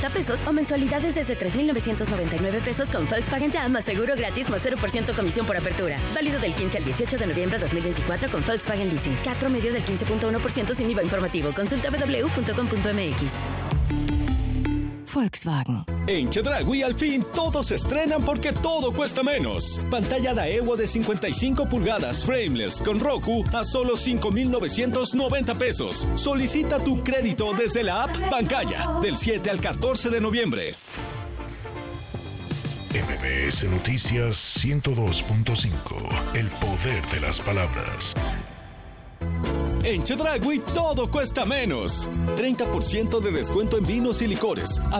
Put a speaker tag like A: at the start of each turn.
A: pesos o mensualidades desde 3,999 pesos con Volkswagen Ya, más seguro gratis, más 0% comisión por apertura. Válido del 15 al 18 de noviembre de 2024 con Volkswagen Leasing. CAT promedio del 15.1% sin IVA informativo. Consulta www.com.mx. Volkswagen.
B: En Chedraui al fin todos se estrenan porque todo cuesta menos. Pantalla Daewoo de 55 pulgadas frameless con Roku a solo 5,990 pesos. Solicita tu crédito desde la app Bancaya del 7 al 14 de noviembre.
C: MBS Noticias 102.5. El poder de las palabras.
B: En Chedraui todo cuesta menos. 30% de descuento en vinos y licores.